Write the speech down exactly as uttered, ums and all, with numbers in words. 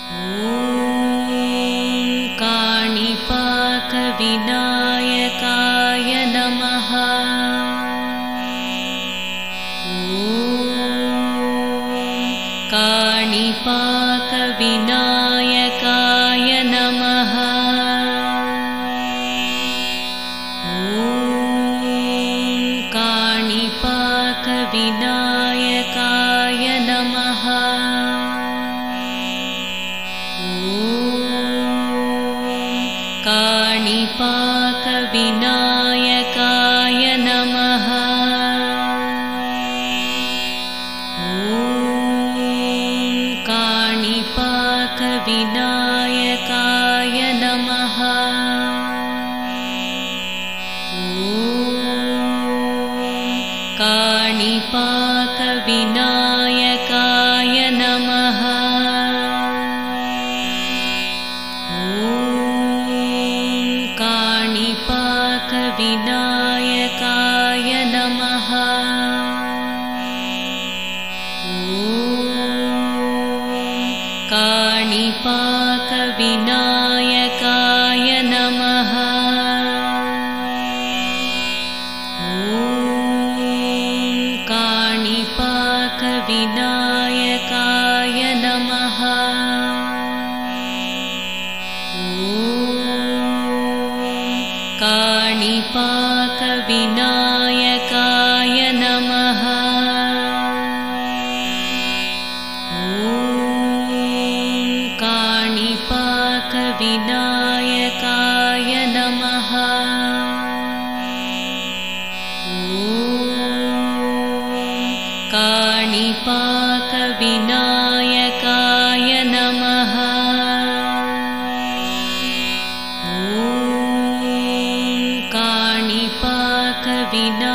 काणिपाकविनायकाय नमः। काणिपाकविनायकाय नमः। काणिपाकविनायकाय नमः। काणिपाकविनायकाय नमः। काणिपाकविनायकाय नमः। काणिपाकविनायकाय नमः। काणिपाकविनायकाय नमः। काणिपाकविनायकाय नमः। काणिपाकविनायकाय नमः। काणिपाकविनायकाय नमः। काणिपाकविनायकाय नमः। काणिपाकविनायकाय नमः। काणिपाकविनायकाय